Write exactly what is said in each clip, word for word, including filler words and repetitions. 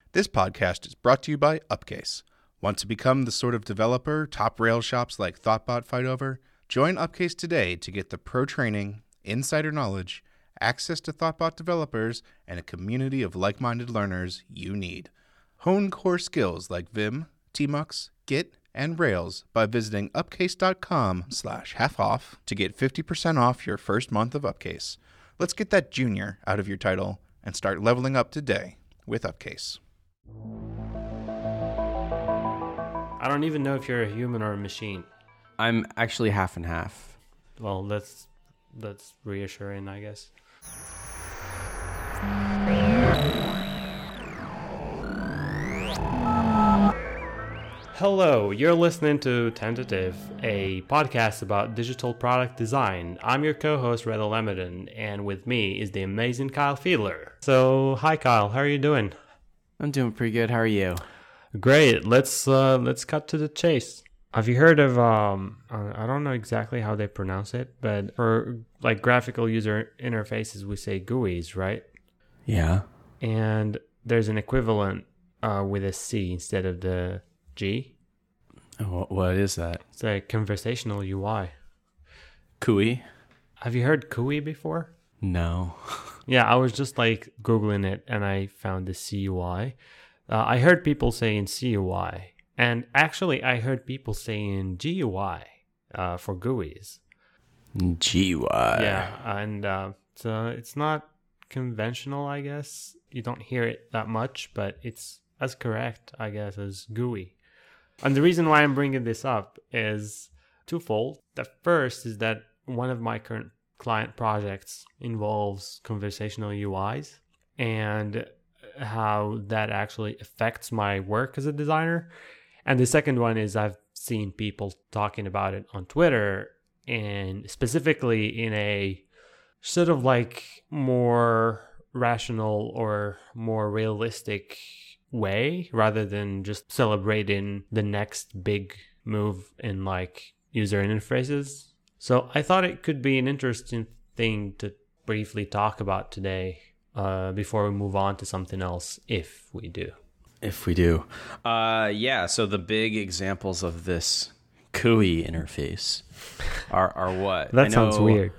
This podcast is brought to you by Upcase. Want to become the sort of developer top Rails shops like Thoughtbot fight over? Join Upcase today to get the pro training, insider knowledge, access to Thoughtbot developers, and a community of like-minded learners you need. Hone core skills like Vim, Tmux, Git, and Rails by visiting upcase.com slash half off to get fifty percent off your first month of Upcase. Let's get that junior out of your title and start leveling up today with Upcase. I don't even know if you're a human or a machine. I'm actually half and half. Well, that's that's reassuring, I guess. Hello, you're listening to Tentative, a podcast about digital product design. I'm your co-host, Redo Lemedon, and with me is the amazing Kyle Fiedler. So, hi Kyle, how are you doing? I'm doing pretty good. How are you? Great. Let's uh, let's cut to the chase. Have you heard of um? I don't know exactly how they pronounce it, but for like graphical user interfaces, we say G U Is, right? Yeah. And there's an equivalent uh, with a C instead of the G. Oh, what is that? It's a conversational U I. C U I? Have you heard C U I before? No. Yeah, I was just like Googling it and I found the C U I. Uh, I heard people saying C U I. And actually, I heard people saying G U I uh, for G U Is. G U I. Yeah, and uh, so it's not conventional, I guess. You don't hear it that much, but it's as correct, I guess, as G U I. And the reason why I'm bringing this up is twofold. The first is that one of my current client projects involves conversational U Is and how that actually affects my work as a designer. And the second one is I've seen people talking about it on Twitter, and specifically in a sort of like more rational or more realistic way, rather than just celebrating the next big move in like user interfaces. So I thought it could be an interesting thing to briefly talk about today uh, before we move on to something else, if we do. If we do. Uh, yeah, so the big examples of this C U I interface are, are what? That I sounds know weird.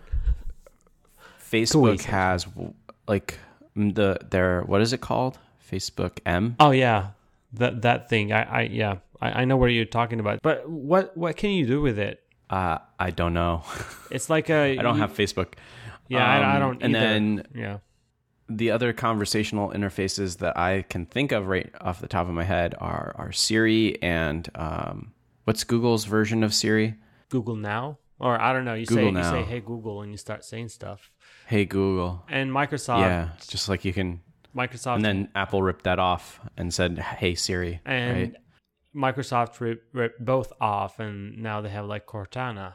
Facebook C U I has like the their, what is it called? Facebook M? Oh yeah, that that thing. I, I yeah, I, I know what you're talking about. But what what can you do with it? Uh, I don't know. It's like a. I don't you, have Facebook. Yeah, um, I, I don't. And either. then yeah, the other conversational interfaces that I can think of right off the top of my head are are Siri and um, what's Google's version of Siri? Google Now, or I don't know. You Google say Now. you say Hey Google, and you start saying stuff. Hey Google. And Microsoft. Yeah, just like you can. Microsoft. And then Apple ripped that off and said, "Hey Siri." And right? Microsoft ripped rip both off, and now they have like Cortana.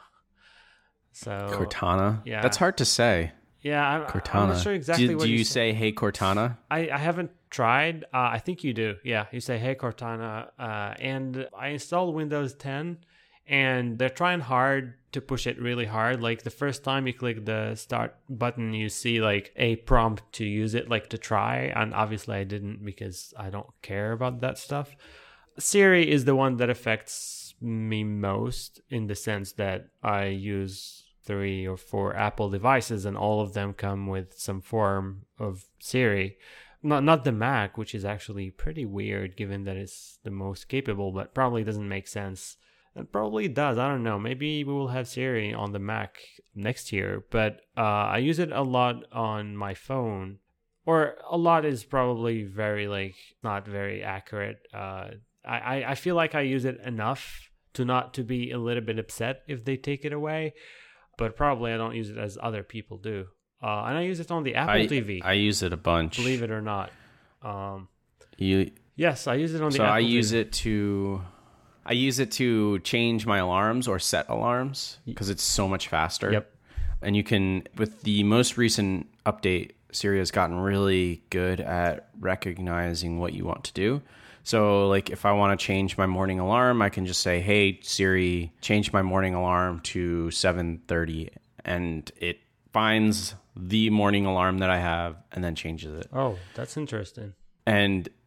So Cortana. Yeah, that's hard to say. Yeah, I'm, Cortana. I'm not sure exactly do, what do you say. say "Hey Cortana"? I, I haven't tried. Uh, I think you do. Yeah, you say "Hey Cortana," uh, and I installed Windows ten, and they're trying hard to push it really hard. Like the first time you click the start button, you see like a prompt to use it, like to try. And obviously I didn't because I don't care about that stuff. Siri is the one that affects me most in the sense that I use three or four Apple devices and all of them come with some form of Siri. Not not the Mac, which is actually pretty weird given that it's the most capable, but probably doesn't make sense. It probably does. I don't know. Maybe we will have Siri on the Mac next year. But uh, I use it a lot on my phone. Or a lot is probably very, like, not very accurate. Uh, I, I feel like I use it enough to not to be a little bit upset if they take it away. But probably I don't use it as other people do. Uh, and I use it on the Apple I, T V. I use it a bunch. Believe it or not. Um, you. Yes, I use it on the so Apple I T V. use it to... I use it to change my alarms or set alarms because it's so much faster. Yep. And you can, with the most recent update, Siri has gotten really good at recognizing what you want to do. So like if I want to change my morning alarm, I can just say, "Hey Siri, change my morning alarm to seven thirty." And it finds the morning alarm that I have and then changes it. Oh, that's interesting. And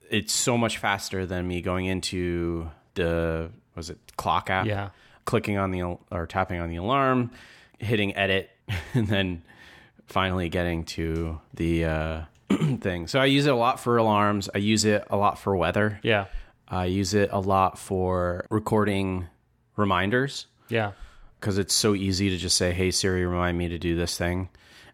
it's so much faster than me going into the, was it clock app? Yeah. Clicking on the, or tapping on the alarm, hitting edit, and then finally getting to the uh, thing. So I use it a lot for alarms. I use it a lot for weather. Yeah. I use it a lot for recording reminders. Yeah. Because it's so easy to just say, hey, Siri, remind me to do this thing.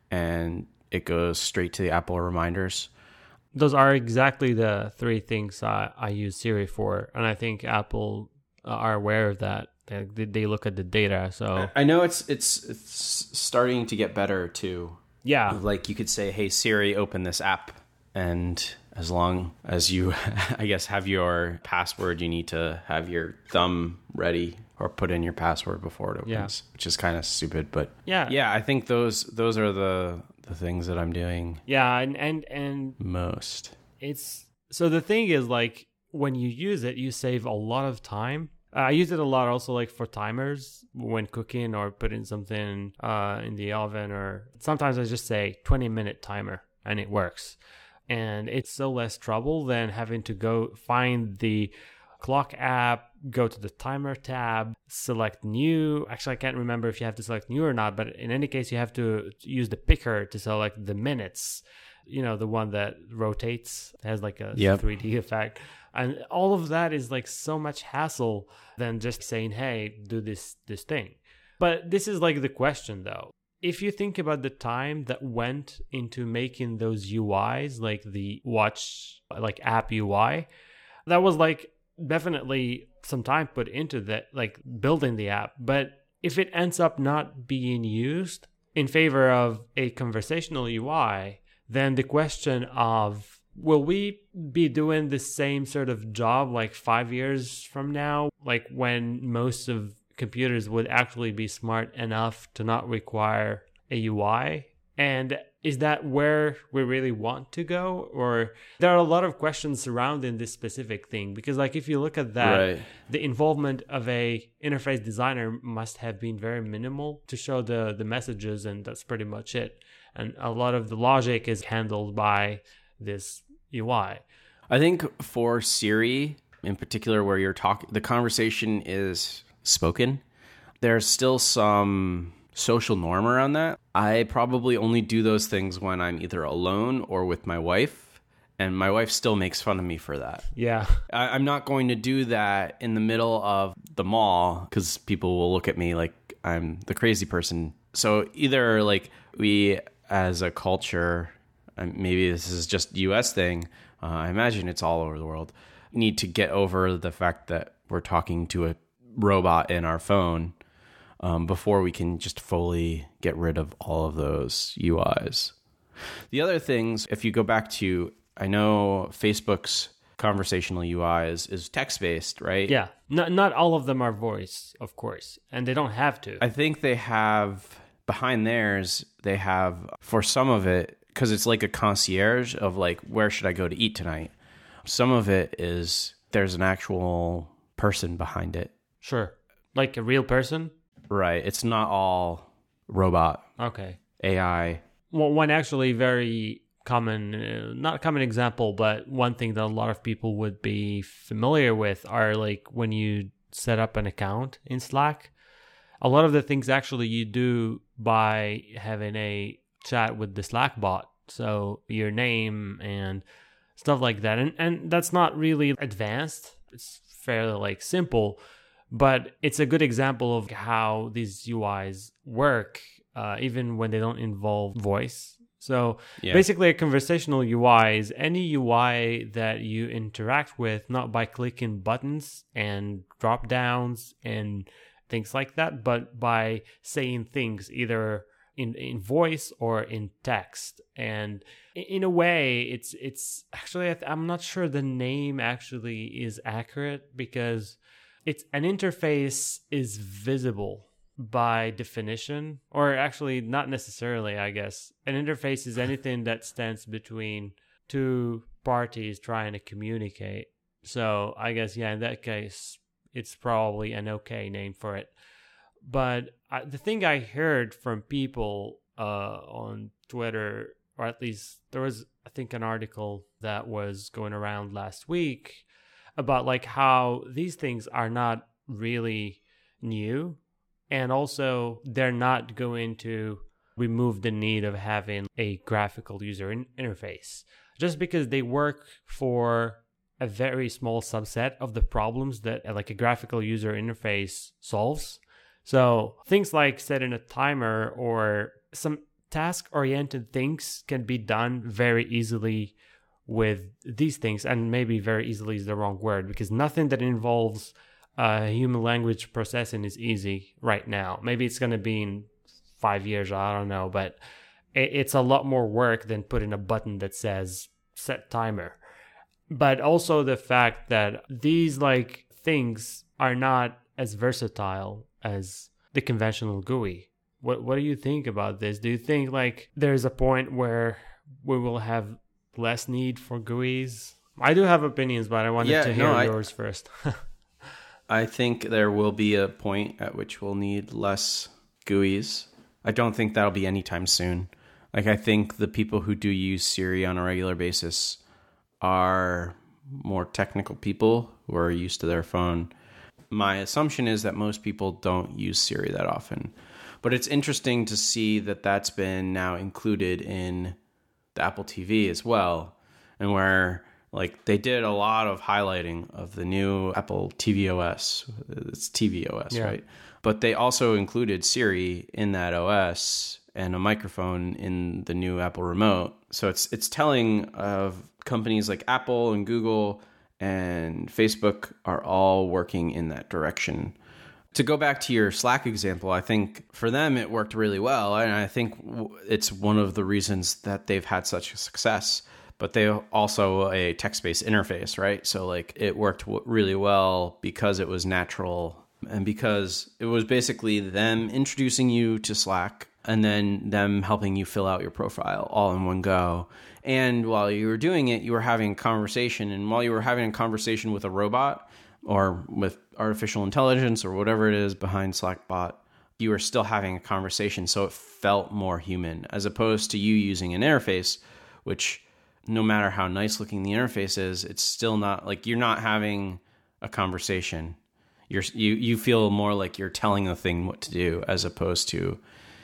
And it goes straight to the Apple reminders. Those are exactly the three things I, I use Siri for. And I think Apple are aware of that. They, they look at the data. So I know it's it's it's starting to get better too. Yeah. Like you could say, hey, Siri, open this app. And as long as you, I guess, have your password, you need to have your thumb ready or put in your password before it opens, Yeah. which is kind of stupid. But Yeah. yeah, I think those those are the, the things that I'm doing Yeah. And, and, and most. it's, so the thing is, like, when you use it, you save a lot of time. Uh, I use it a lot also, like, for timers when cooking or putting something uh, in the oven, or sometimes I just say twenty minute timer and it works. And it's so less trouble than having to go find the clock app, go to the timer tab, select new. Actually, I can't remember if you have to select new or not, but in any case, you have to use the picker to select the minutes, you know, the one that rotates, has like a Yep. three D effect. And all of that is like so much hassle than just saying, hey, do this this thing. But this is like the question, though. If you think about the time that went into making those U Is, like the watch, like app U I, that was like definitely some time put into that, like building the app. But if it ends up not being used in favor of a conversational U I, then the question of, will we be doing the same sort of job like five years from now, like when most of computers would actually be smart enough to not require a U I? And is that where we really want to go? Or there are a lot of questions surrounding this specific thing, because like if you look at that, Right. the involvement of a interface designer must have been very minimal to show the the messages, and that's pretty much it. And a lot of the logic is handled by this U I. I think for Siri in particular, where you're talking, the conversation is spoken, there's still some social norm around that. I probably only do those things when I'm either alone or with my wife, and my wife still makes fun of me for that. Yeah. I, I'm not going to do that in the middle of the mall because people will look at me like I'm the crazy person. So either like we as a culture, and maybe this is just U S thing, uh, I imagine it's all over the world, need to get over the fact that we're talking to a robot in our phone um, before we can just fully get rid of all of those U Is. The other things, if you go back to, I know Facebook's conversational U I is, is text-based, right? Yeah. Not, not all of them are voice, of course, and they don't have to. I think they have, behind theirs, they have, for some of it, because it's like a concierge of like, where should I go to eat tonight? Some of it is there's an actual person behind it. Sure. Like a real person? Right. It's not all robot, Okay. A I. Well, one actually very common, uh, not common example, but one thing that a lot of people would be familiar with are like when you set up an account in Slack, a lot of the things actually you do by having a chat with the Slack bot. So your name and stuff like that. And and that's not really advanced. It's fairly like simple, but it's a good example of how these U Is work, uh, even when they don't involve voice. So Yeah. basically a conversational U I is any U I that you interact with, not by clicking buttons and drop downs and things like that, but by saying things either in, in voice or in text. And in a way, it's it's actually, I'm not sure the name actually is accurate, because it's an interface is visible by definition, or actually not necessarily, I guess. An interface is anything that stands between two parties trying to communicate. So I guess, yeah, in that case, it's probably an okay name for it. But I, the thing I heard from people uh, on Twitter, or at least there was I think, an article that was going around last week about like how these things are not really new, and also they're not going to remove the need of having a graphical user in- interface just because they work for a very small subset of the problems that uh, like a graphical user interface solves. So things like setting a timer or some task-oriented things can be done very easily with these things, and maybe very easily is the wrong word, because nothing that involves uh, human language processing is easy right now. Maybe it's going to be in five years, I don't know, but it's a lot more work than putting a button that says set timer. But also the fact that these like things are not as versatile as the conventional G U I. What what do you think about this? Do you think like there's a point where we will have less need for G U Is? I do have opinions, but I wanted yeah, to hear no, yours I, first. I think there will be a point at which we'll need less G U Is. I don't think that'll be anytime soon. Like, I think the people who do use Siri on a regular basis are more technical people who are used to their phone. My assumption is that most people don't use Siri that often. But it's interesting to see that that's been now included in the Apple T V as well. And where, like, they did a lot of highlighting of the new Apple tvOS. It's tvOS, yeah. Right? But they also included Siri in that O S and a microphone in the new Apple remote. So it's it's telling of companies like Apple and Google and Facebook are all working in that direction. To go back to your Slack example, I think for them it worked really well. And I think it's one of the reasons that they've had such a success. But they also a text-based interface, right? So like it worked really well because it was natural and because it was basically them introducing you to Slack and then them helping you fill out your profile all in one go. And while you were doing it, you were having a conversation. And while you were having a conversation with a robot or with artificial intelligence or whatever it is behind Slackbot, you were still having a conversation. So it felt more human as opposed to you using an interface, which no matter how nice looking the interface is, it's still not like you're not having a conversation. You're, you you feel more like you're telling the thing what to do as opposed to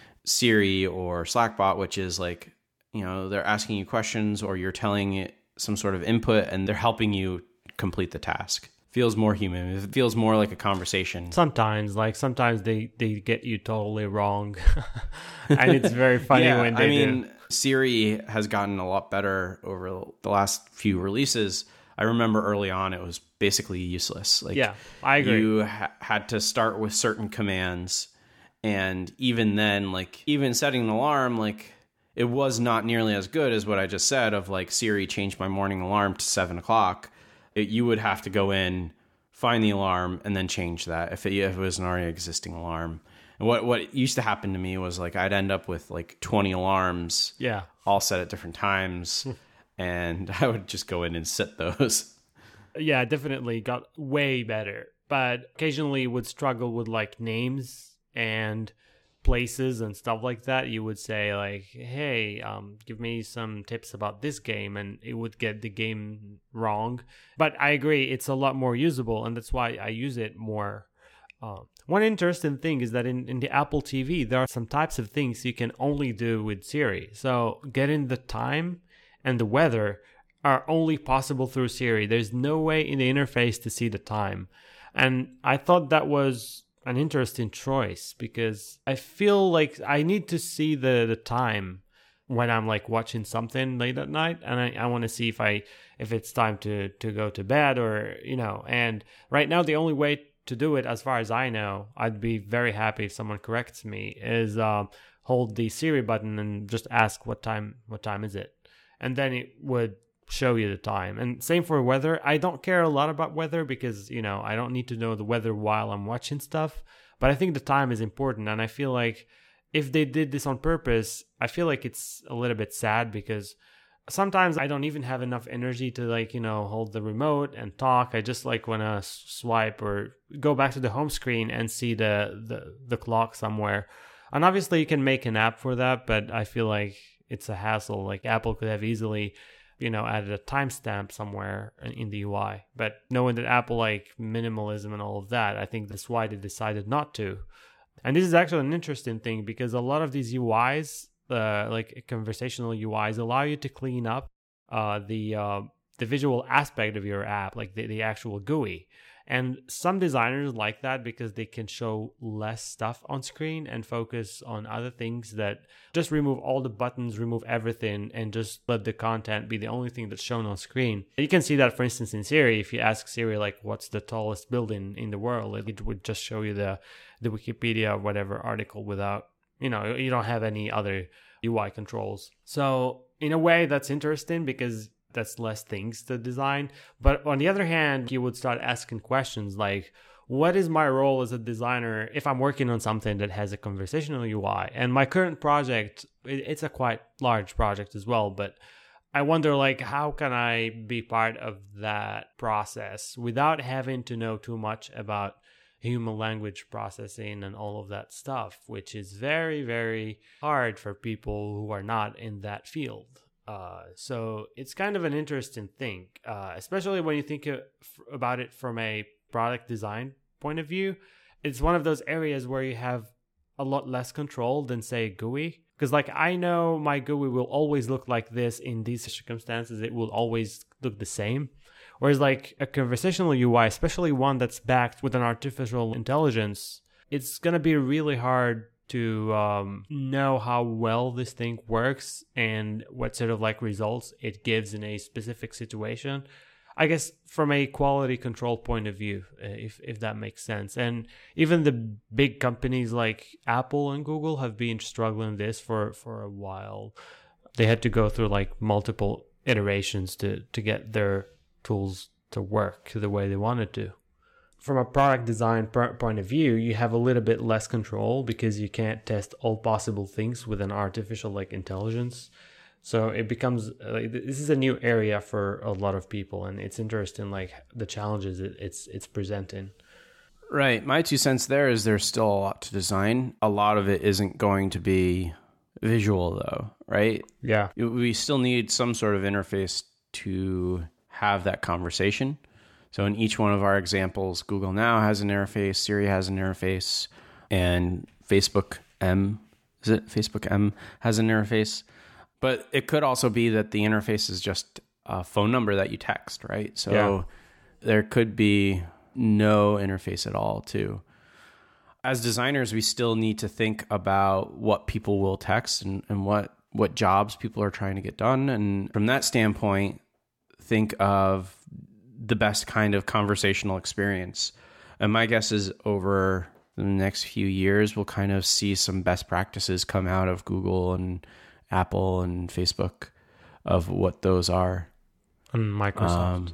Siri or Slackbot, which is like, you know, they're asking you questions or you're telling it some sort of input and they're helping you complete the task. Feels more human. It feels more like a conversation. Sometimes, like sometimes they, they get you totally wrong. And it's very funny yeah, when they I mean, do. Siri has gotten a lot better over the last few releases. I remember early on it was basically useless. Like, yeah, I agree. You ha- had to start with certain commands, and even then, like even setting an alarm, like it was not nearly as good as what I just said of like Siri change my morning alarm to seven o'clock. It, you would have to go in, find the alarm, and then change that if it, if it was an already existing alarm. And what what used to happen to me was like I'd end up with like twenty alarms, yeah, all set at different times. And I would just go in and set those. Yeah, definitely got way better. But occasionally would struggle with like names and places and stuff like that. You would say like, hey, um, give me some tips about this game. And it would get the game wrong. But I agree, it's a lot more usable. And that's why I use it more. Uh, one interesting thing is that in, in the Apple T V, there are some types of things you can only do with Siri. So getting the time and the weather are only possible through Siri. There's no way in the interface to see the time. And I thought that was an interesting choice because I feel like I need to see the, the time when I'm like watching something late at night. And I, I want to see if I if it's time to, to go to bed or, you know. And right now, the only way to do it, as far as I know, I'd be very happy if someone corrects me, is um, hold the Siri button and just ask what time what time is it. And then it would show you the time. And same for weather. I don't care a lot about weather because, you know, I don't need to know the weather while I'm watching stuff. But I think the time is important. And I feel like if they did this on purpose, I feel like it's a little bit sad because sometimes I don't even have enough energy to like, you know, hold the remote and talk. I just like want to swipe or go back to the home screen and see the, the, the clock somewhere. And obviously you can make an app for that, but I feel like it's a hassle. Like Apple could have easily, you know, added a timestamp somewhere in the U I. But knowing that Apple like minimalism and all of that, I think that's why they decided not to. And this is actually an interesting thing because a lot of these U Is, uh, like conversational U Is, allow you to clean up uh, the uh, the visual aspect of your app, like the, the actual G U I. And some designers like that because they can show less stuff on screen and focus on other things that just remove all the buttons, remove everything, and just let the content be the only thing that's shown on screen. You can see that, for instance, in Siri. If you ask Siri, like, what's the tallest building in the world, it would just show you the, the Wikipedia or whatever article without, you know, you don't have any other U I controls. So in a way, that's interesting because that's less things to design. But on the other hand, you would start asking questions like, what is my role as a designer if I'm working on something that has a conversational U I? And my current project, it's a quite large project as well, but I wonder, like, how can I be part of that process without having to know too much about human language processing and all of that stuff, which is very, very hard for people who are not in that field. Uh, so it's kind of an interesting thing, uh, especially when you think of, about it from a product design point of view. It's one of those areas where you have a lot less control than, say, G U I. Because, like, I know my G U I will always look like this in these circumstances. It will always look the same. Whereas, like, a conversational U I, especially one that's backed with an artificial intelligence, it's going to be really hard to um, know how well this thing works and what sort of like results it gives in a specific situation. I guess from a quality control point of view, if if that makes sense. And even the big companies like Apple and Google have been struggling this for, for a while. They had to go through like multiple iterations to, to get their tools to work the way they wanted to. From a product design point of view, you have a little bit less control because you can't test all possible things with an artificial like intelligence. So it becomes like, this is a new area for a lot of people, and it's interesting like the challenges it, it's it's presenting. Right. My two cents there is there's still a lot to design. A lot of it isn't going to be visual though, right? Yeah. We still need some sort of interface to have that conversation. So in each one of our examples, Google Now has an interface, Siri has an interface, and Facebook M, is it Facebook M has an interface. But it could also be that the interface is just a phone number that you text, right? So yeah. There could be no interface at all too. As designers, we still need to think about what people will text and, and what, what jobs people are trying to get done. And from that standpoint, think of the best kind of conversational experience. And my guess is over the next few years, we'll kind of see some best practices come out of Google and Apple and Facebook of what those are. And Microsoft.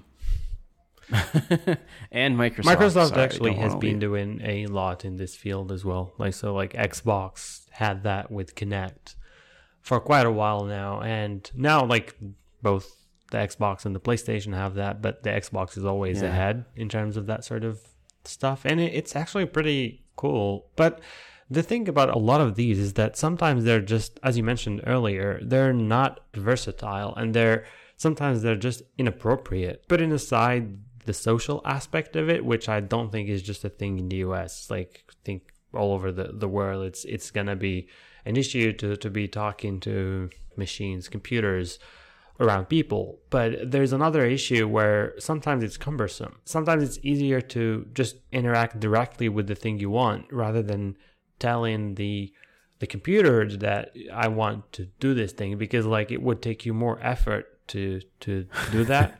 Um, and Microsoft. Microsoft sorry, actually has been leave. doing a lot in this field as well. Like, so like Xbox had that with Kinect for quite a while now. And now like both the Xbox and the PlayStation have that, but the Xbox is always yeah. ahead in terms of that sort of stuff. And it, it's actually pretty cool. But the thing about a lot of these is that sometimes they're just, as you mentioned earlier, they're not versatile, and they're sometimes they're just inappropriate. Putting aside the social aspect of it, which I don't think is just a thing in the U S, like I think all over the, the world, it's it's gonna be an issue to, to be talking to machines, computers, around people. But there's another issue where sometimes it's cumbersome. Sometimes it's easier to just interact directly with the thing you want rather than telling the the computer that I want to do this thing, because like it would take you more effort to to do that.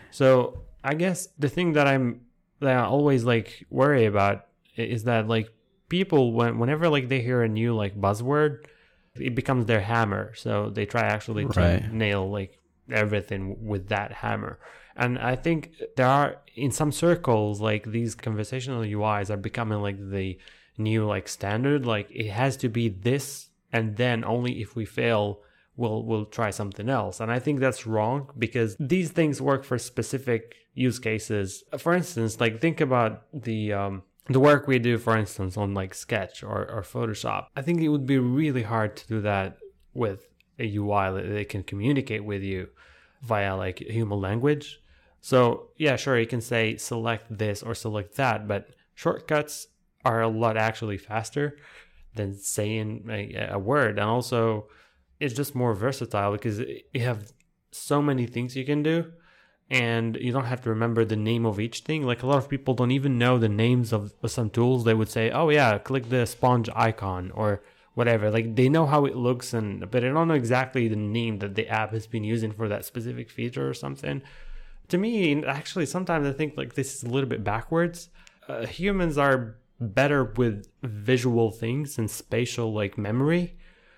So I guess the thing that I'm that I always like worry about is that like people when whenever like they hear a new like buzzword, it becomes their hammer. So they try actually to right. nail like everything with that hammer. And I think there are in some circles like these conversational U Is are becoming like the new like standard. Like it has to be this, and then only if we fail we'll we'll try something else. And I think that's wrong, because these things work for specific use cases. For instance, like think about the um the work we do, for instance, on like Sketch or, or Photoshop. I think it would be really hard to do that with a U I that they can communicate with you via like human language. So yeah, sure, you can say select this or select that, but shortcuts are a lot actually faster than saying a, a word. And also it's just more versatile because you have so many things you can do and you don't have to remember the name of each thing. Like a lot of people don't even know the names of some tools. They would say, oh yeah, click the sponge icon or whatever. Like they know how it looks, and but they don't know exactly the name that the app has been using for that specific feature or something. To me, actually, sometimes I think like this is a little bit backwards. Uh, humans are better with visual things and spatial like memory,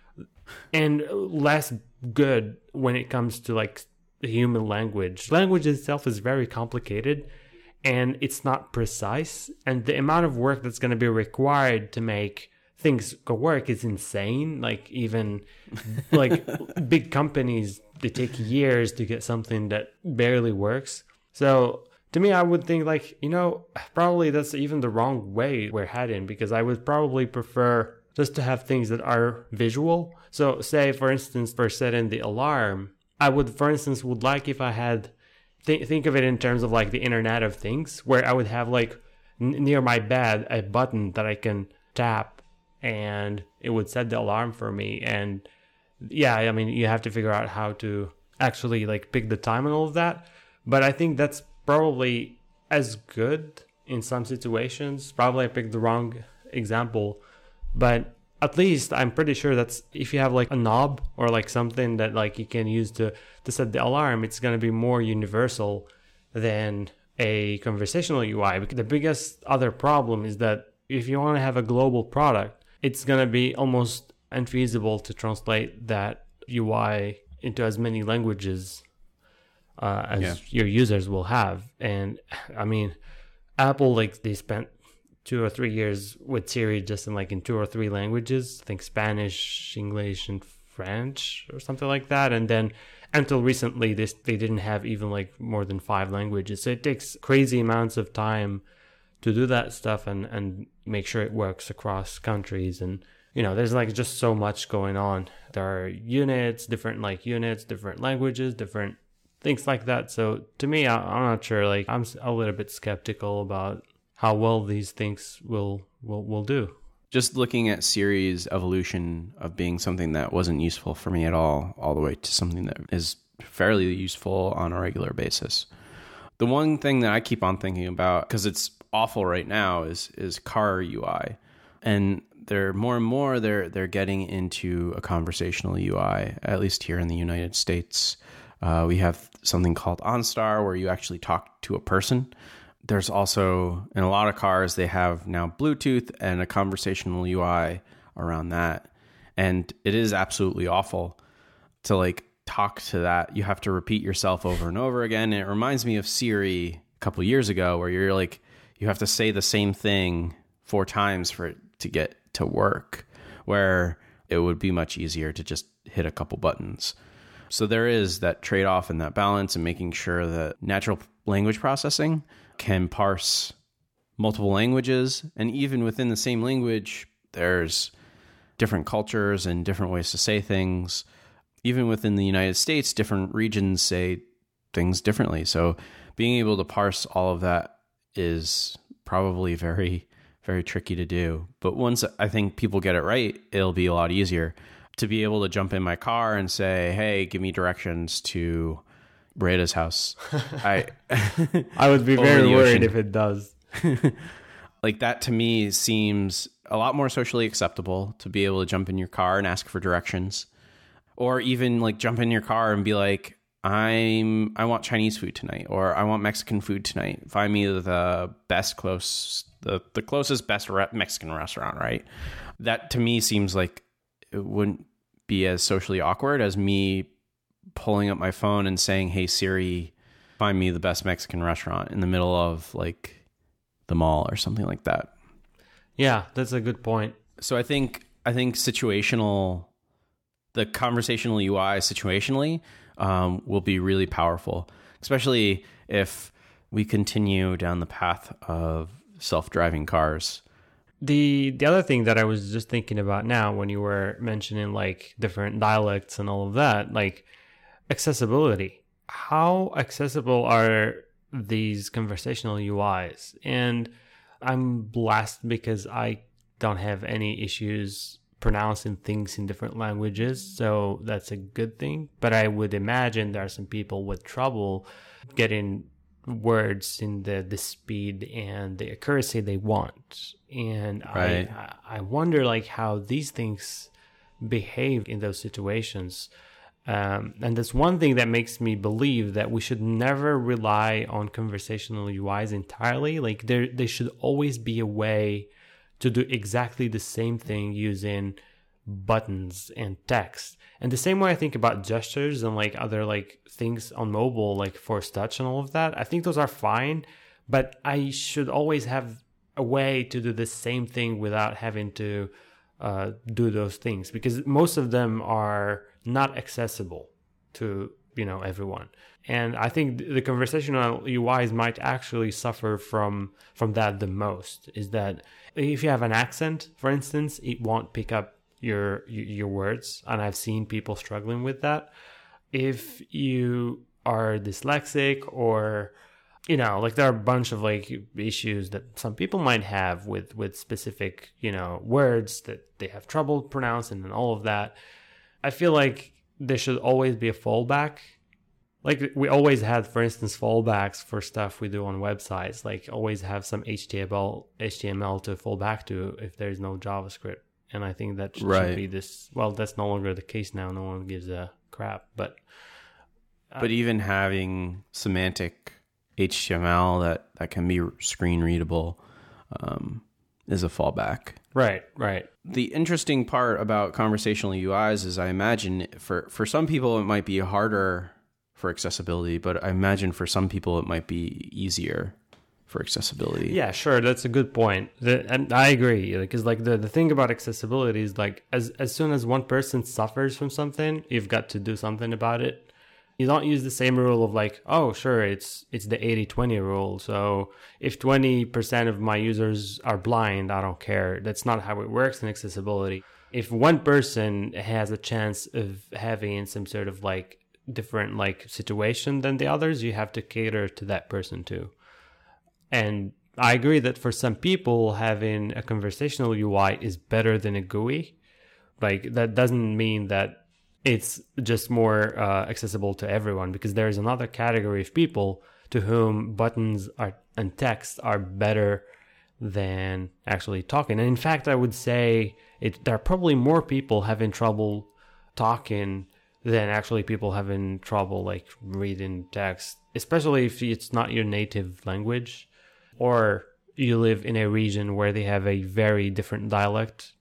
and less good when it comes to like the human language. Language itself is very complicated and it's not precise, and the amount of work that's going to be required to make things go work is insane. Like even like big companies, they take years to get something that barely works. So to me, I would think like, you know, probably that's even the wrong way we're heading, because I would probably prefer just to have things that are visual. So say, for instance, for setting the alarm, I would, for instance, would like if I had, th- think of it in terms of like the Internet of Things, where I would have like n- near my bed a button that I can tap and it would set the alarm for me. And yeah, I mean, you have to figure out how to actually like pick the time and all of that. But I think that's probably as good in some situations. Probably I picked the wrong example, but at least I'm pretty sure that's if you have like a knob or like something that like you can use to, to set the alarm, it's going to be more universal than a conversational U I. Because the biggest other problem is that if you want to have a global product, it's going to be almost unfeasible to translate that U I into as many languages uh, as yeah. your users will have. And I mean, Apple, like they spent two or three years with Siri just in like in two or three languages, I think Spanish, English, and French or something like that. And then until recently, this they didn't have even like more than five languages. So it takes crazy amounts of time to do that stuff and, and make sure it works across countries. And, you know, there's like just so much going on. There are units, different like units, different languages, different things like that. So to me, I, I'm not sure, like I'm a little bit skeptical about how well these things will, will, will do. Just looking at Siri's evolution of being something that wasn't useful for me at all, all the way to something that is fairly useful on a regular basis. The one thing that I keep on thinking about, because it's awful right now, is is car U I, and they're more and more they're they're getting into a conversational U I. At least here in the United States, uh, we have something called OnStar, where you actually talk to a person. There's also in a lot of cars they have now Bluetooth and a conversational U I around that, and it is absolutely awful to like talk to that. You have to repeat yourself over and over again. And it reminds me of Siri a couple years ago, where you're like, you have to say the same thing four times for it to get to work, where it would be much easier to just hit a couple buttons. So there is that trade-off and that balance, and making sure that natural language processing can parse multiple languages. And even within the same language, there's different cultures and different ways to say things. Even within the United States, different regions say things differently. So being able to parse all of that is probably very, very tricky to do. But once I think people get it right, it'll be a lot easier to be able to jump in my car and say, hey, give me directions to Breda's house. I I would be very worried if it does. Like that to me seems a lot more socially acceptable, to be able to jump in your car and ask for directions. Or even like jump in your car and be like, I'm I want Chinese food tonight, or I want Mexican food tonight. Find me the best close the, the closest best re- Mexican restaurant, right? That to me seems like it wouldn't be as socially awkward as me pulling up my phone and saying, hey Siri, find me the best Mexican restaurant in the middle of like the mall or something like that. Yeah, that's a good point. So I think I think situational the conversational U I situationally um, will be really powerful, especially if we continue down the path of self-driving cars. The the other thing that I was just thinking about now when you were mentioning like different dialects and all of that, like accessibility. How accessible are these conversational U Is? And I'm blessed because I don't have any issues pronouncing things in different languages, so that's a good thing. But I would imagine there are some people with trouble getting words in the, the speed and the accuracy they want. And right. I I wonder like how these things behave in those situations. Um, and that's one thing that makes me believe that we should never rely on conversational U Is entirely. Like there, there should always be a way to do exactly the same thing using buttons and text. And the same way I think about gestures and like other like things on mobile, like force touch and all of that. I think those are fine, but I should always have a way to do the same thing without having to uh, do those things, because most of them are not accessible to, you know, everyone. And I think the conversational U Is might actually suffer from from that the most, is that if you have an accent, for instance, it won't pick up your your words, and I've seen people struggling with that. If you are dyslexic, or you know, like there are a bunch of like issues that some people might have with with specific, you know, words that they have trouble pronouncing and all of that, I feel like there should always be a fallback. Like we always had, for instance, fallbacks for stuff we do on websites, like always have some H T M L H T M L to fall back to if there's no JavaScript. And I think that should, right. should be this. Well, that's no longer the case now. No one gives a crap. But uh, but even having semantic H T M L that, that can be screen readable um, is a fallback. Right, right. The interesting part about conversational U Is is I imagine for, for some people it might be harder for accessibility, but I imagine for some people it might be easier for accessibility. Yeah, sure. That's a good point. The, and I agree. Because like the, the thing about accessibility is like as, as soon as one person suffers from something, you've got to do something about it. You don't use the same rule of like, oh, sure, it's it's the eighty twenty rule. So if twenty percent of my users are blind, I don't care. That's not how it works in accessibility. If one person has a chance of having some sort of like different like situation than the others, you have to cater to that person too. And I agree that for some people, having a conversational U I is better than a G U I. Like that doesn't mean that it's just more uh, accessible to everyone, because there is another category of people to whom buttons are and text are better than actually talking. And in fact, I would say it, there are probably more people having trouble talking than actually people having trouble like reading text, especially if it's not your native language, or you live in a region where they have a very different dialect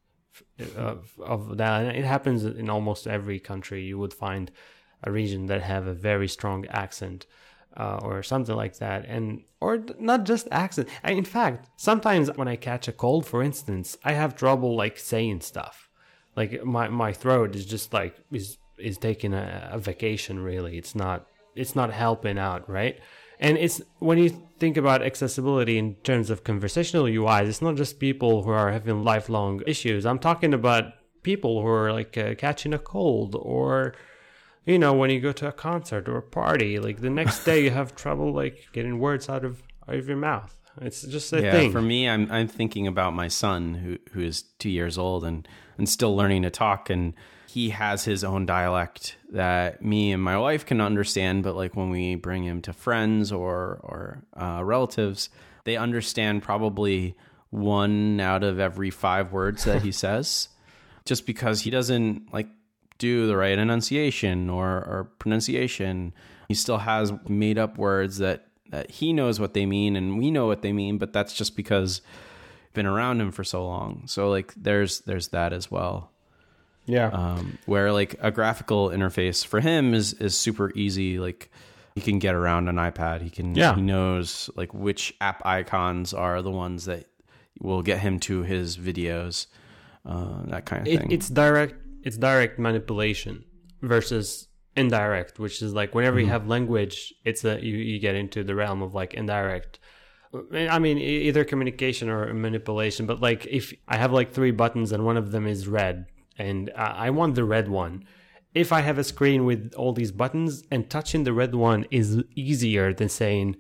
of, of that. And it happens in almost every country. You would find a region that have a very strong accent uh, or something like that. And or not just accent. I, in fact, sometimes when I catch a cold, for instance, I have trouble like saying stuff. Like my, my throat is just like is is taking a, a vacation. Really, it's not it's not helping out, right? And it's when you think about accessibility in terms of conversational U Is, it's not just people who are having lifelong issues. I'm talking about people who are like uh, catching a cold, or, you know, when you go to a concert or a party, like the next day you have trouble like getting words out of out of your mouth. It's just a yeah, thing. For me, I'm I'm thinking about my son who who is two years old and and still learning to talk, and he has his own dialect that me and my wife can understand, but like when we bring him to friends or or uh, relatives, they understand probably one out of every five words that he says, just because he doesn't like do the right enunciation or, or pronunciation. He still has made up words that, that he knows what they mean and we know what they mean, but that's just because we've been around him for so long. So like there's there's that as well. Yeah. Um, where like a graphical interface for him is, is super easy. Like he can get around an iPad. He can, yeah. he knows like which app icons are the ones that will get him to his videos, uh, that kind of it, thing. It's direct, it's direct manipulation versus indirect, which is like whenever mm-hmm. you have language, it's a, you, you get into the realm of like indirect I mean, e- either communication or manipulation. But like, if I have like three buttons and one of them is red, and I I want the red one. If I have a screen with all these buttons and touching the red one is easier than saying,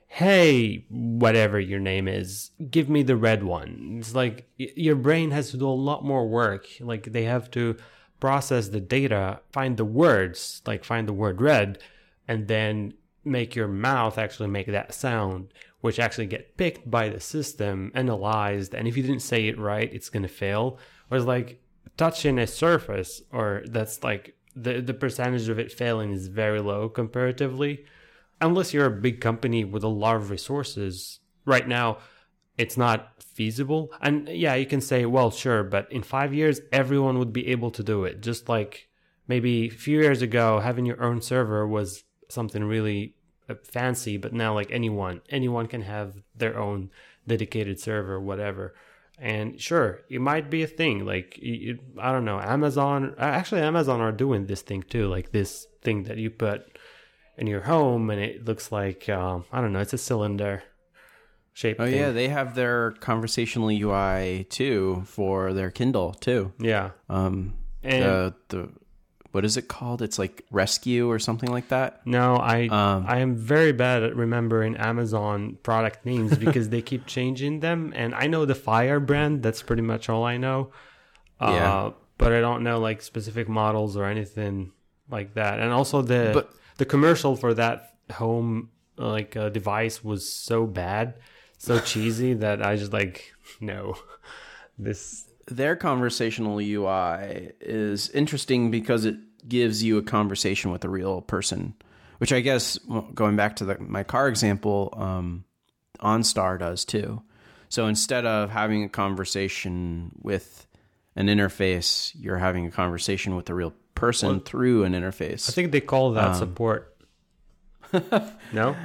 hey, whatever your name is, give me the red one. It's like y- your brain has to do a lot more work. Like they have to process the data, find the words, like find the word red, and then make your mouth actually make that sound, which actually get picked by the system, analyzed. And if you didn't say it right, it's going to fail. Whereas like touching a surface, or that's like the, the percentage of it failing is very low comparatively. Unless you're a big company with a lot of resources, right now, it's not feasible. And yeah, you can say, well, sure, but in five years, everyone would be able to do it. Just like maybe a few years ago, having your own server was something really fancy, but now like anyone, anyone can have their own dedicated server, whatever. And sure, it might be a thing. Like, it, I don't know, Amazon, actually Amazon are doing this thing too, like this thing that you put in your home and it looks like, um, I don't know, it's a cylinder shaped Oh thing. yeah, they have their conversational U I too for their Kindle too. Yeah. Um, And the the what is it called? It's like Rescue or something like that. no, I Um, I am very bad at remembering Amazon product names because they keep changing them. And I know the Fire brand. That's pretty much all I know. Uh, Yeah. But I don't know like specific models or anything like that. And also the But- the commercial for that home like uh, device was so bad, so cheesy that I just like no, this. Their conversational U I is interesting because it gives you a conversation with a real person, which I guess, well, going back to the, my car example, um, OnStar does too. So instead of having a conversation with an interface, you're having a conversation with a real person Well, through an interface. I think they call that Um, support. No.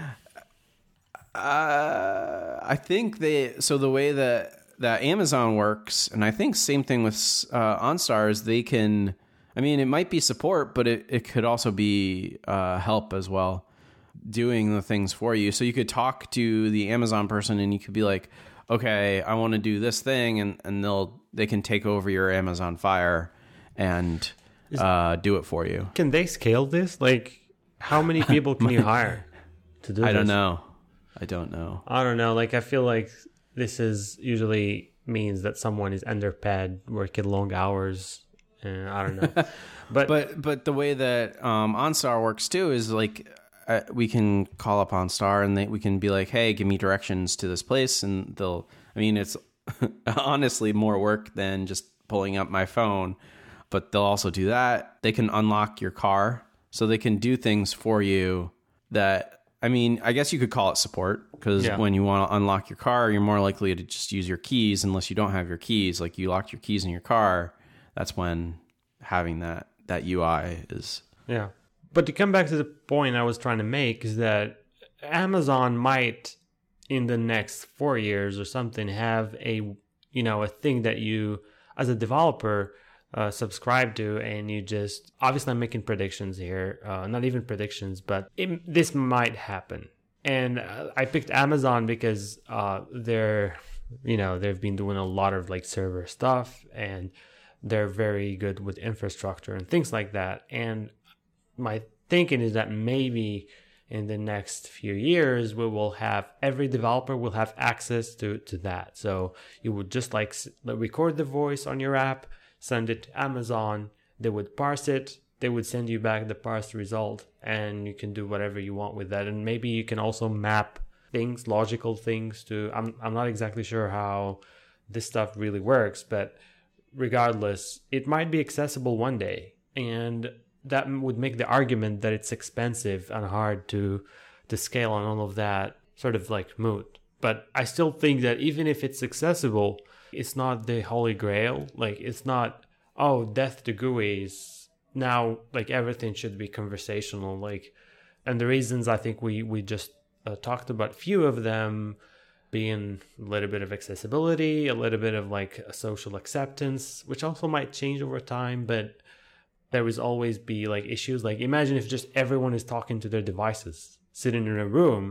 Uh, I think they, so the way that, that Amazon works, and I think same thing with uh, OnStar, is they can, I mean, it might be support, but it, it could also be uh, help as well, doing the things for you. So you could talk to the Amazon person and you could be like, okay, I want to do this thing, and, and they'll, they can take over your Amazon Fire and uh, do it for you. Can they scale this? Like, how many people can you hire to do this? I don't know. I don't know. I don't know. Like, I feel like this is usually means that someone is underpaid, working long hours. Uh, I don't know. But, But but the way that um, OnStar works too is like uh, we can call up OnStar and they, we can be like, hey, give me directions to this place, and they'll. I mean, it's honestly more work than just pulling up my phone, but they'll also do that. They can unlock your car, so they can do things for you that. I mean, I guess you could call it support, because Yeah. when you want to unlock your car, you're more likely to just use your keys unless you don't have your keys. Like you locked your keys in your car, that's when having that, that U I is. yeah. But to come back to the point I was trying to make is that Amazon might, in the next four years or something, have a, you know, a thing that you, as a developer, Uh, subscribe to, and you just, obviously I'm making predictions here, uh, not even predictions, but it, this might happen. And uh, I picked Amazon because uh, they're, you know, they've been doing a lot of like server stuff, and they're very good with infrastructure and things like that. And my thinking is that maybe in the next few years we will have, every developer will have access to to that. So you would just like record the voice on your app, send it to Amazon, they would parse it, they would send you back the parsed result, and you can do whatever you want with that. And maybe you can also map things, logical things to, I'm I'm not exactly sure how this stuff really works, but regardless, it might be accessible one day. And that would make the argument that it's expensive and hard to to scale on all of that sort of like moot. But I still think that even if it's accessible, it's not the holy grail. Like, it's not, oh, death to G U Is. Now, like, everything should be conversational. Like, and the reasons I think we, we just uh, talked about, few of them being a little bit of accessibility, a little bit of like a social acceptance, which also might change over time, but there will always be like issues. Like, imagine if just everyone is talking to their devices, sitting in a room,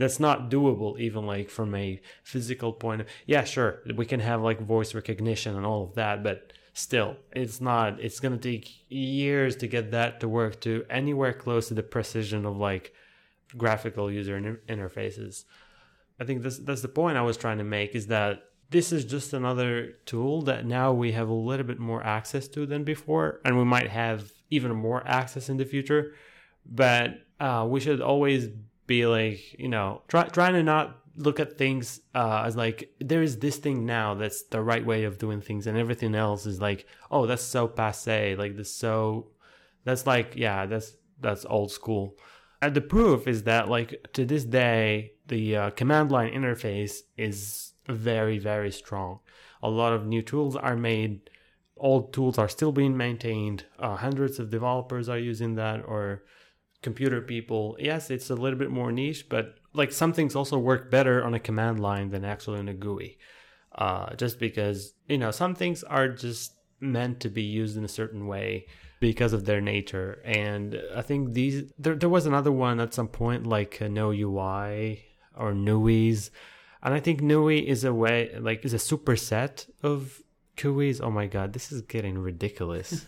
that's not doable, even like from a physical point of, yeah, sure, we can have like voice recognition and all of that, but still, it's not, it's going to take years to get that to work to anywhere close to the precision of like graphical user inter- interfaces. I think this, that's the point I was trying to make, is that this is just another tool that now we have a little bit more access to than before, and we might have even more access in the future. But uh, we should always be like, you know, try, trying to not look at things uh, as like, there is this thing now that's the right way of doing things, and everything else is like, oh, that's so passe, like this so that's like, yeah, that's that's old school. And the proof is that like to this day the uh, command line interface is very, very strong. A lot of new tools are made, old tools are still being maintained, uh, hundreds of developers are using that, or computer people. Yes, it's a little bit more niche, but like some things also work better on a command line than actually in a G U I. Uh, just because, you know, some things are just meant to be used in a certain way because of their nature. And I think these, there, there was another one at some point, like uh, No U I or N U Is. And I think N U I is a way, like, is a superset of Q Is. Oh my God, this is getting ridiculous.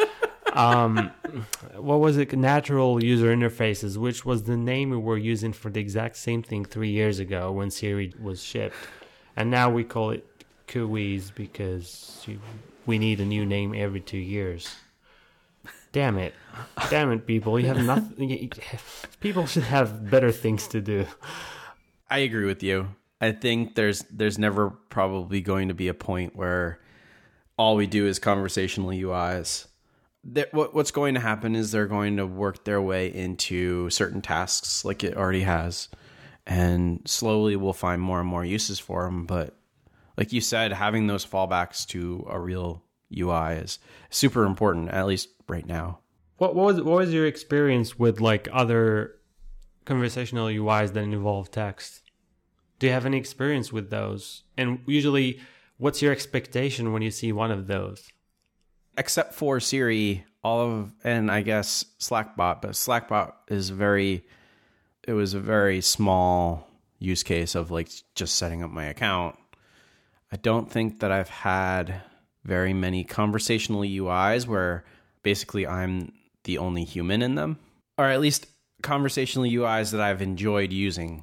um, what was it? Natural user interfaces, which was the name we were using for the exact same thing three years ago when Siri was shipped. And now we call it Q Is because you, we need a new name every two years. Damn it. Damn it, people. You have nothing. People should have better things to do. I agree with you. I think there's there's never probably going to be a point where all we do is conversational U Is. That what what's going to happen is they're going to work their way into certain tasks like it already has, and slowly we'll find more and more uses for them. But like you said, having those fallbacks to a real U I is super important, at least right now. What, what was what was your experience with like other conversational U Is that involve text? Do you have any experience with those? And usually, what's your expectation when you see one of those? Except for Siri, all of, and I guess Slackbot, but Slackbot is very, it was a very small use case of like just setting up my account. I don't think that I've had very many conversational U Is where basically I'm the only human in them, or at least conversational U Is that I've enjoyed using.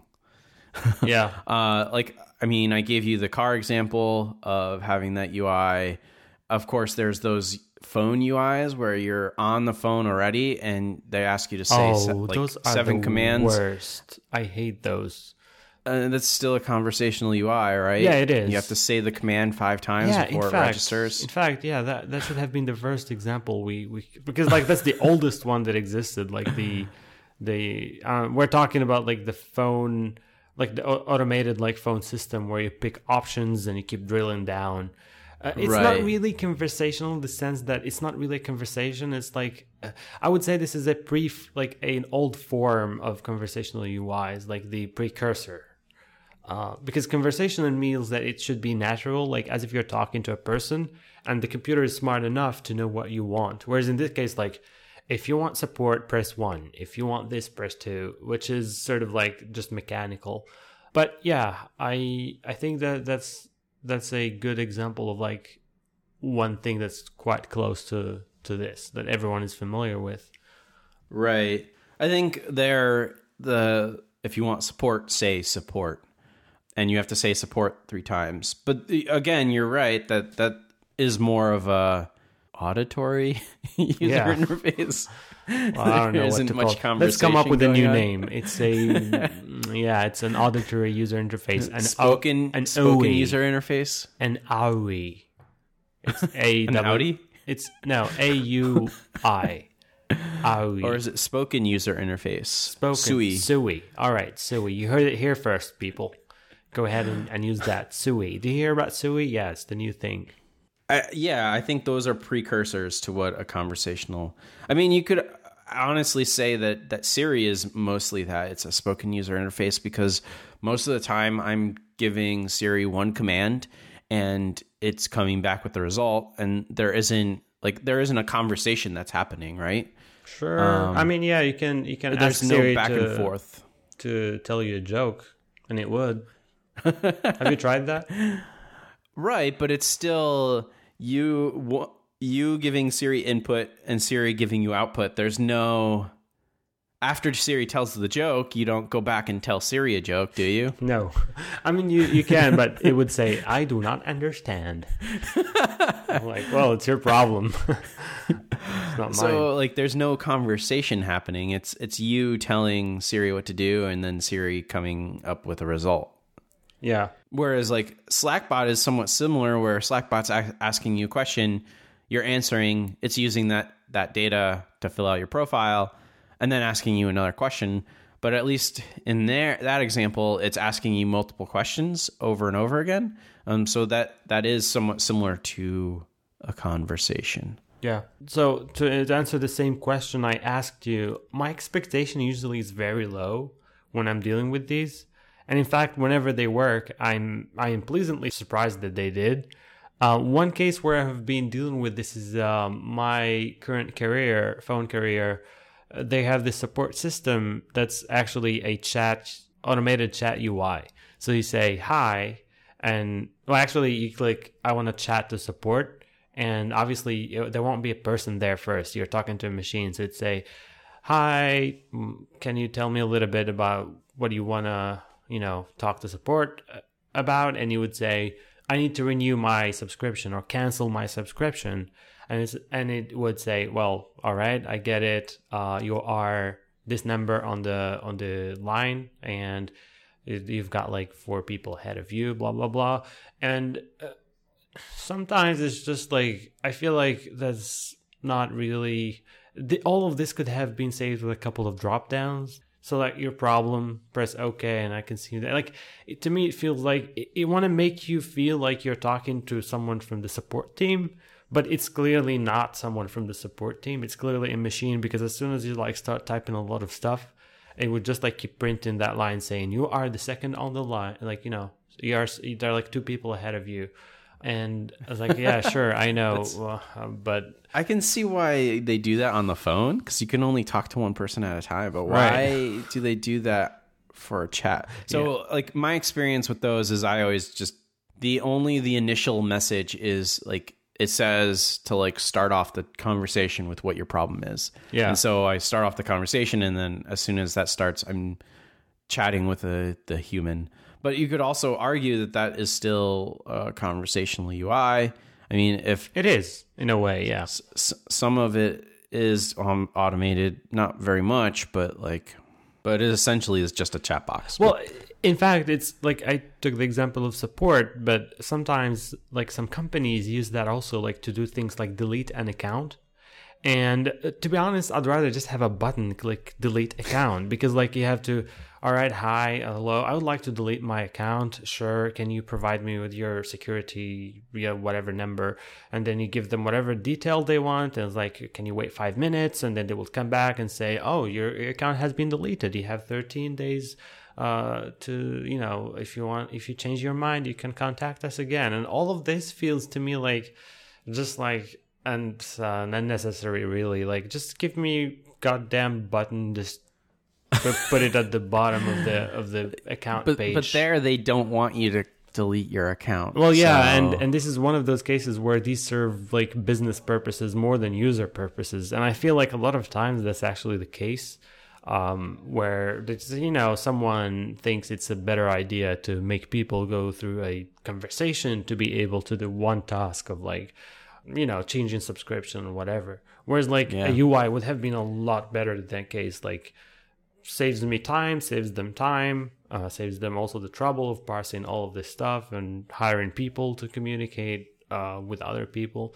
Yeah. uh, like, I mean, I gave you the car example of having that U I. Of course, there's those phone U Is where you're on the phone already and they ask you to say oh, se- like those are seven the commands. Worst. I hate those. Uh, that's still a conversational U I, right? Yeah, it is. You have to say the command five times yeah, before in it fact, registers. In fact, yeah, that, that should have been the first example we, we because like that's the oldest one that existed. Like the the um, we're talking about like the phone, like the o- automated like phone system where you pick options and you keep drilling down. Uh, it's Right. not really conversational in the sense that it's not really a conversation. It's like uh, I would say this is a pre like an old form of conversational U Is, like the precursor. Uh, because conversation means that it should be natural, like as if you're talking to a person, and the computer is smart enough to know what you want. Whereas in this case, like if you want support, press one. If you want this, press two, which is sort of like just mechanical. But yeah, I I think that that's that's a good example of like one thing that's quite close to to this that everyone is familiar with. Right. I think they're the if you want support, say support. And you have to say support three times. But the, again, you're right that that is more of a auditory user Yeah. interface. Well, I don't know There what isn't to much call. Let's come up conversation with a new going on. name. It's a yeah, it's an auditory user interface. An spoken an spoken O E. user interface. An A U I. It's a An Audi? It's no A U I. A U I. Or is it spoken user interface? Spoken S U I. S U I. All right, S U I. You heard it here first, people. Go ahead and, and use that. S U I. Do you hear about S U I? Yeah, it's the new thing. I, yeah, I think those are precursors to what a conversational. I mean, you could honestly say that that Siri is mostly that. It's a spoken user interface because most of the time I'm giving Siri one command and it's coming back with the result, and there isn't like there isn't a conversation that's happening, right? Sure. Um, I mean, yeah, you can you can There's ask no Siri back to, and forth. to tell you a joke, and it would. Have you tried that? Right, but it's still you you giving Siri input and Siri giving you output. There's no... After Siri tells the joke, you don't go back and tell Siri a joke, do you? No. I mean, you, you can, but it would say, I do not understand. I'm like, well, it's your problem. It's not so, mine. like, there's no conversation happening. It's it's you telling Siri what to do and then Siri coming up with a result. Yeah. Whereas, like, Slackbot is somewhat similar, where Slackbot's a- asking you a question, you're answering, it's using that, that data to fill out your profile, and then asking you another question. But at least in there, that example, it's asking you multiple questions over and over again. Um, so that that is somewhat similar to a conversation. Yeah. So to, to answer the same question I asked you, my expectation usually is very low when I'm dealing with these. And in fact, whenever they work, I'm I am pleasantly surprised that they did. Uh, one case where I have been dealing with this is um, my current carrier, phone carrier. They have this support system that's actually a chat, automated chat U I. So you say, hi, and well, actually you click, I want to chat to support. And obviously it, there won't be a person there first. You're talking to a machine. So it'd say, hi, can you tell me a little bit about what you want to, you know, talk to support about? And you would say, I need to renew my subscription or cancel my subscription. And it's, and it would say, well, all right, I get it. Uh, you are this number on the on the line, and you've got like four people ahead of you, blah blah blah. And uh, sometimes it's just like I feel like that's not really. The, all of this could have been saved with a couple of drop downs. Select your problem, press OK, and I can see that. Like it, to me, it feels like it, it want to make you feel like you're talking to someone from the support team. But it's clearly not someone from the support team. It's clearly a machine, because as soon as you like start typing a lot of stuff, it would just like keep printing that line saying you are the second on the line. Like, you know, you are, there are like two people ahead of you. And I was like, yeah, sure, I know. Well, um, but I can see why they do that on the phone, because you can only talk to one person at a time. But why right. do they do that for a chat? So yeah. Like my experience with those is I always just, the only the initial message is like, it says to like start off the conversation with what your problem is. Yeah. And so I start off the conversation, and then as soon as that starts, I'm chatting with the, the human. But you could also argue that that is still a conversational U I. I mean, if it is in a way, yeah. S- some of it is um, automated, not very much, but like, but it essentially is just a chat box. Well, in fact, it's like I took the example of support, but sometimes like some companies use that also like to do things like delete an account. And uh, to be honest, I'd rather just have a button click delete account, because like you have to, all right, hi, hello, I would like to delete my account. Sure. Can you provide me with your security, yeah, whatever number? And then you give them whatever detail they want. And it's like, can you wait five minutes? And then they will come back and say, oh, your, your account has been deleted. You have thirteen days uh to, you know, if you want, if you change your mind, you can contact us again. And all of this feels to me like just like and uh, unnecessary, really. Like, just give me goddamn button, just put, put it at the bottom of the of the account but, page. But there they don't want you to delete your account. Well, yeah, so. and and this is one of those cases where these serve like business purposes more than user purposes, and I feel like a lot of times that's actually the case. Um, where, you know, someone thinks it's a better idea to make people go through a conversation to be able to do one task of like, you know, changing subscription or whatever. Whereas like yeah. a U I would have been a lot better in that case. Like, saves me time, saves them time, uh, saves them also the trouble of parsing all of this stuff and hiring people to communicate uh, with other people.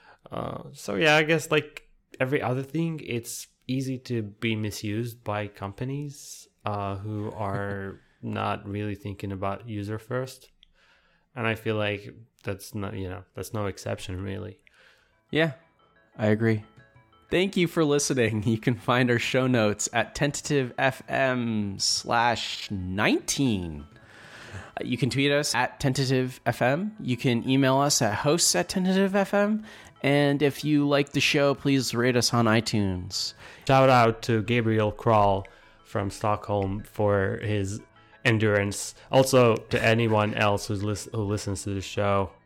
Uh, so yeah, I guess like every other thing, it's easy to be misused by companies uh, who are not really thinking about user first. And I feel like that's not, you know, that's no exception really. Yeah, I agree. Thank you for listening. You can find our show notes at tentative F M slash nineteen. You can tweet us at tentative F M. You can email us at hosts at tentative F M. And if you like the show, please rate us on iTunes. Shout out to Gabriel Kroll from Stockholm for his endurance. Also, to anyone else who's lis- who listens to the show,